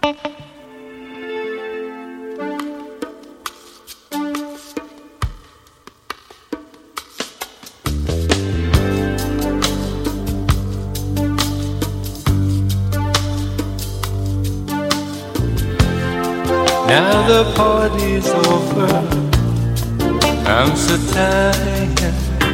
Now the party's over, I'm so tired.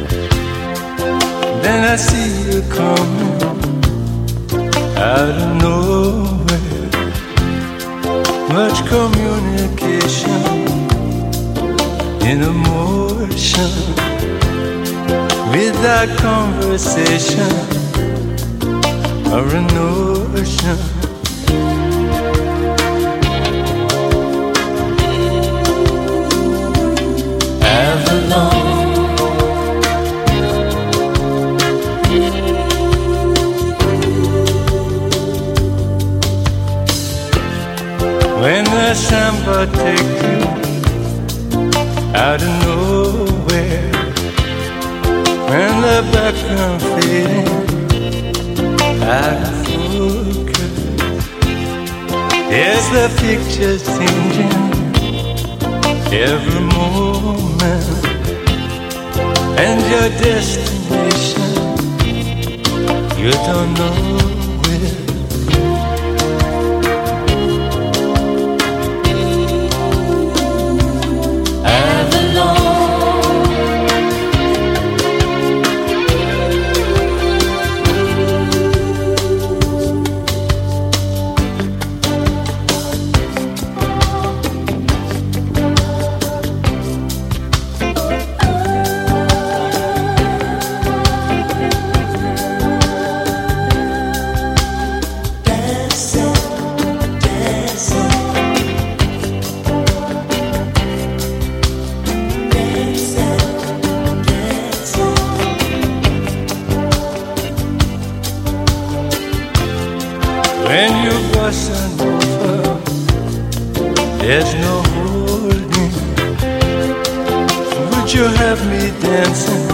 Then I see you coming out of nowhere. Much communication in emotion, without conversation or a notion. When the samba takes you out of nowhere, when the background fading out of focus, there's the picture changing every moment, and your destination you don't know where. When you bustin' over, there's no holding. Would you have me dancing